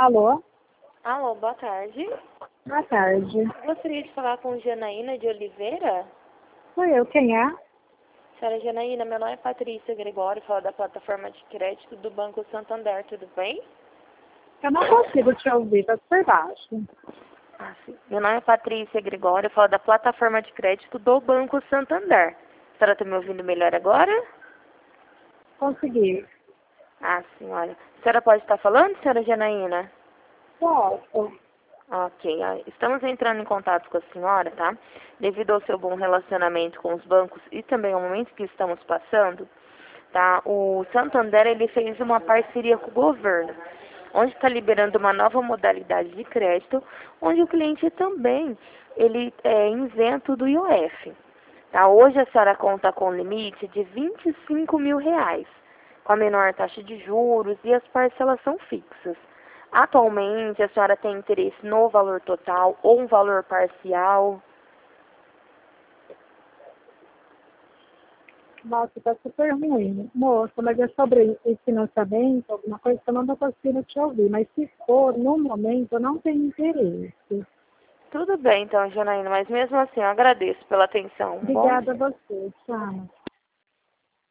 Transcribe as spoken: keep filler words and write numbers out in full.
Alô? Alô, boa tarde. Boa tarde. Gostaria de falar com Janaína de Oliveira. Sou eu, quem é? Senhora Janaína, meu nome é Patrícia Gregório, falo da plataforma de crédito do Banco Santander, tudo bem? Eu não consigo te ouvir, tá super baixo. Ah, sim. Meu nome é Patrícia Gregório, falo da plataforma de crédito do Banco Santander. A senhora está me ouvindo melhor agora? Consegui. Ah, senhora. A senhora pode estar falando, senhora Janaína? Posso. Ok, ah, estamos entrando em contato com a senhora, tá? Devido ao seu bom relacionamento com os bancos e também ao momento que estamos passando, tá? O Santander, ele fez uma parceria com o governo, onde está liberando uma nova modalidade de crédito, onde o cliente também, ele é isento do I O F. Tá? Hoje a senhora conta com limite de vinte e cinco mil reais, com a menor taxa de juros e as parcelas são fixas. Atualmente, a senhora tem interesse no valor total ou um valor parcial? Nossa, tá super ruim. Moça, mas é sobre esse financiamento, alguma coisa que eu não tô conseguindo te ouvir. Mas se for, no momento, eu não tenho interesse. Tudo bem, então, Janaína, mas mesmo assim, eu agradeço pela atenção. Bom Obrigada a dia. você. Tchau.